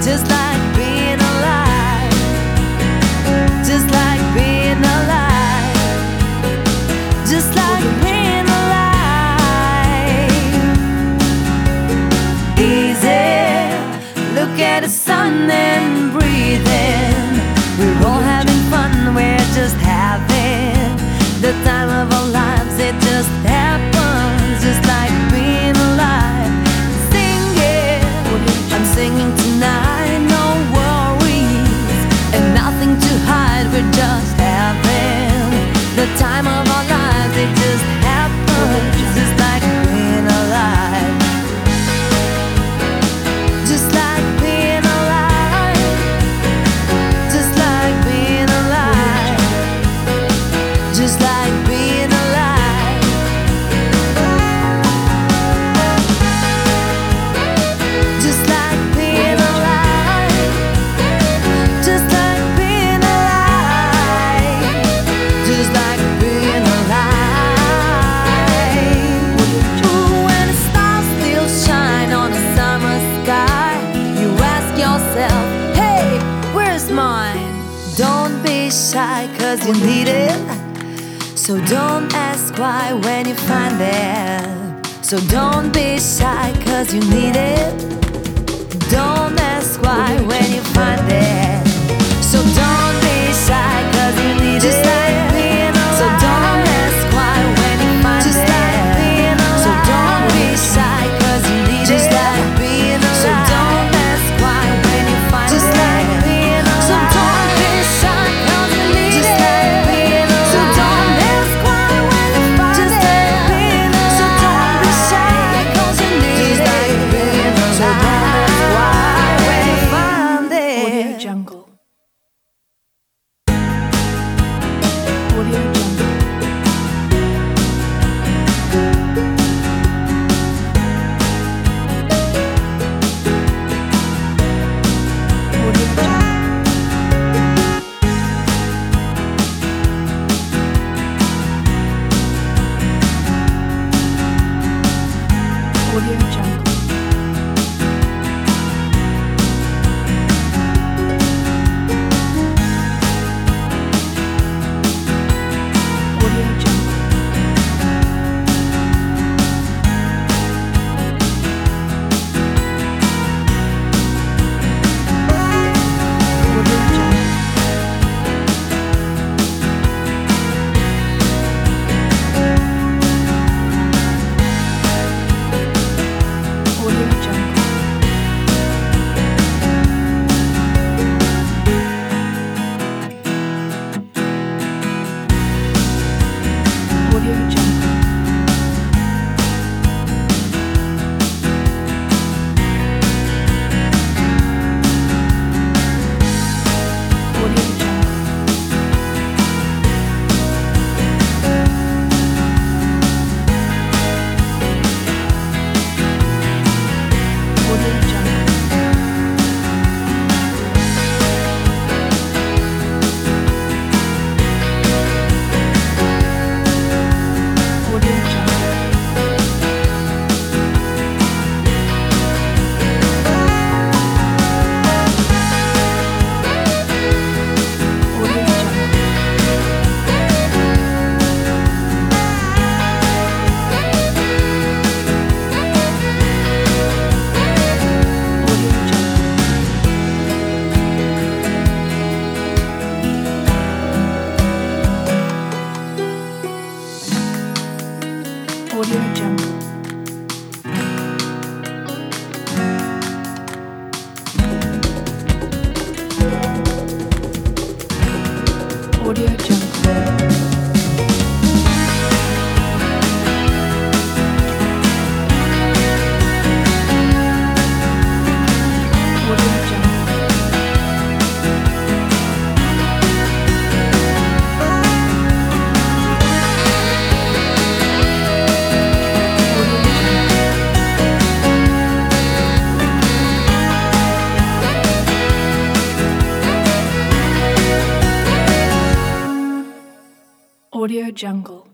just like being alive, just like being alive, just like being alive. Easy, look at the sun and breathe in. We're all having fun, we're just having the time of our lives. It just happens, just like being alive. Singing, I'm singing tonight, no worries and nothing to hide. We're just having the time of our lives. It just happens, just like being alive, just like being alive, just like being alive, just like being alive, just like being alive, just like being alive, just like being alive. Ooh, when the stars still shine on a summer sky, you ask yourself, hey, where's mine? Don't be shy, 'cause you need it. So don't ask why when you find it. So don't be shy, 'cause you need it. Don't ask why when you find it. So don't be shy, 'cause you need it. So don't ask why when you find it. So don't be shy, 'cause you need it. So don't ask why when you find it. So don't be shy, 'cause you need it. So don't ask why when you find it. So don't be shy, 'cause you need it. So don't ask why when you find it. Audio Jungle. Audio Jungle. Audio Jungle. Audio Jungle. Audio Jungle. Audio Jungle. Audio Jungle. Audio Jungle. Audio Jungle. Audio Jungle. Audio Jungle. Audio Jungle. Audio Jungle. Audio Jungle. Audio Jungle. Audio Jungle. Audio Jungle.